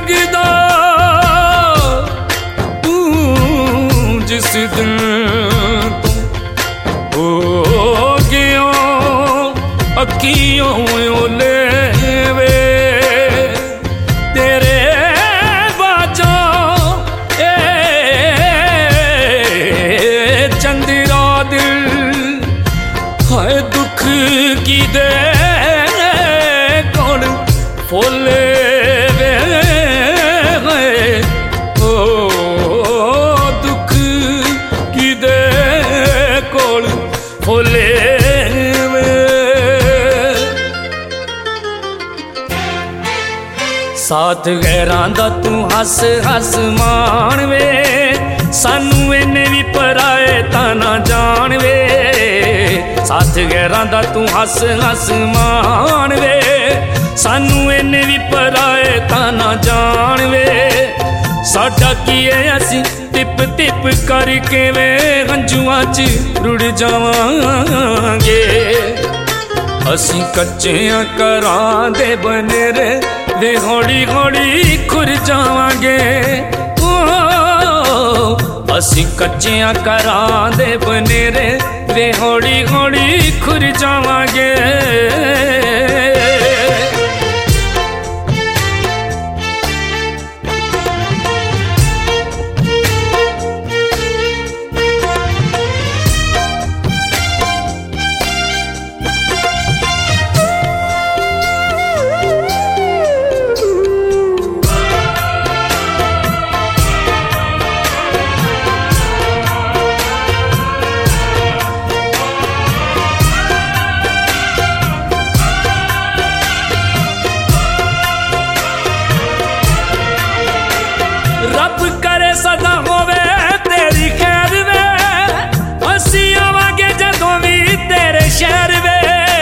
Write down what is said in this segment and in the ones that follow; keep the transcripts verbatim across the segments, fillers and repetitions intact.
लगदा तू जिस दिन तो हो गया अखियों ओले वे तेरे बाजा ए चंदिरा दिल हाय दुख की दे कौन फोले वे ओ दुख की दे कौन फोले साथ गैरां दा तू हस हस मान वे सानू इन्ने भी पराए तां ना जान वे साथ गैरां दा तू हस हस मान वे सानू इन्ने भी पराए तां ना जान वे साडा की है असी टिप टिप करके वे हंजुआं च रुड़ जावांगे असी कच्चियां करां दे बनेरे वे हौली हौली खुर जावांगे ओ असी कच्चियां करां दे बनेरे वे हौली हौली खुर जावांगे रब करे सदा होवे तेरी खैर वे असी आवांगे जदों भी तेरे शहर वे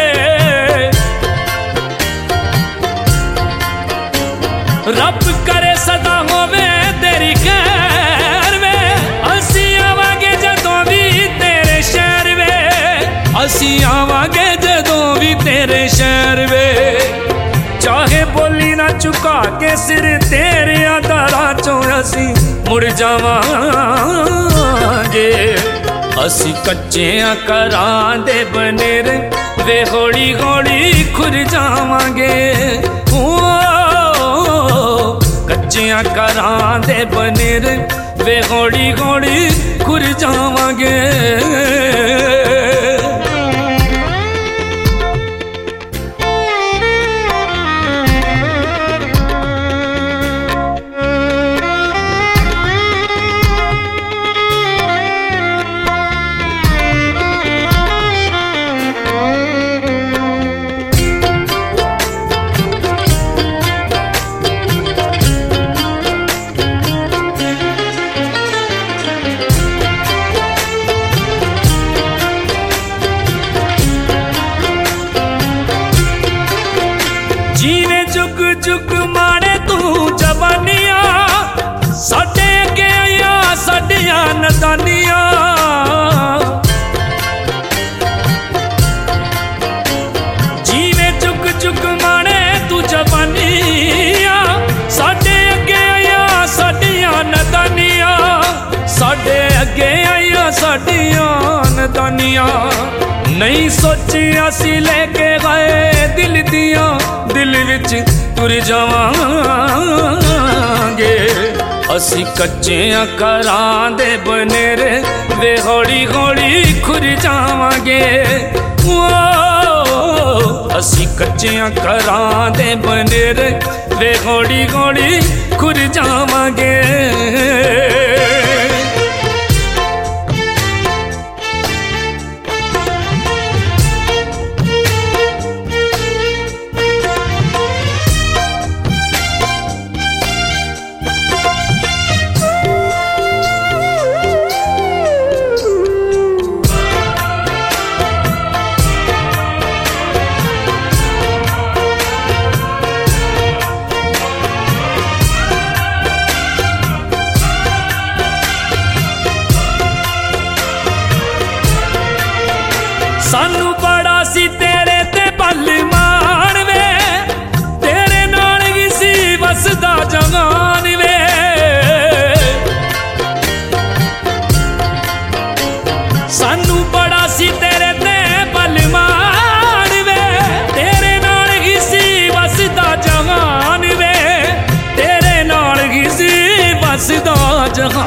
रब करे सदा होवे तेरी खैर वे असी आवांगे जदों भी तेरे शहर वे असी आवांगे जदों भी तेरे शहर वे चाहे बोली ना चुका के सिर तेरे दरा चों असी मुड़ जावांगे असी कच्चियां करां दे बनेरे वे हौली हौली खुर जावांगे ओ कच्चियां करां दे बनेरे वे हौली हौली खुर जावांगे जीवे जुग जुग माने तू जवानिया साडे अगे आया साडियां नदानिया जीवे जुग जुग माने तू जवानिया साडे अगे आया साडियां नदानिया साडे अगे आया साडियां नदानिया नहीं सोचिया सी लेके गए दिल दिया दिल विच तुर जावांगे असी कच्चियां करां दे बनेरे वे हौली हौली खुर जावांगे ओ असी कच्चियां करां दे बनेरे वे हौली हौली खुर जावांगे सानू बड़ा सी तेरे ते बल मान वे तेरे नाल ही सी वसदा जहां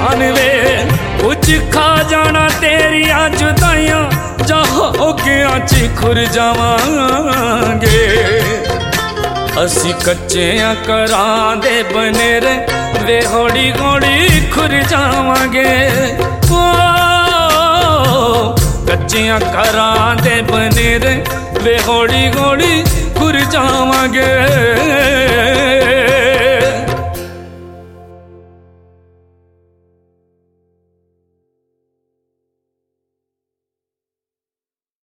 जान वे कुछ खा जाना तेरिया जुदाइयां जहाँ गया ची खुर जावांगे असी कच्चियां करां दे बनेरे वे हौली हौली खुर जावांगे ओ कच्चियां करां दे बनेरे वे हौली हौली खुर जावांगे।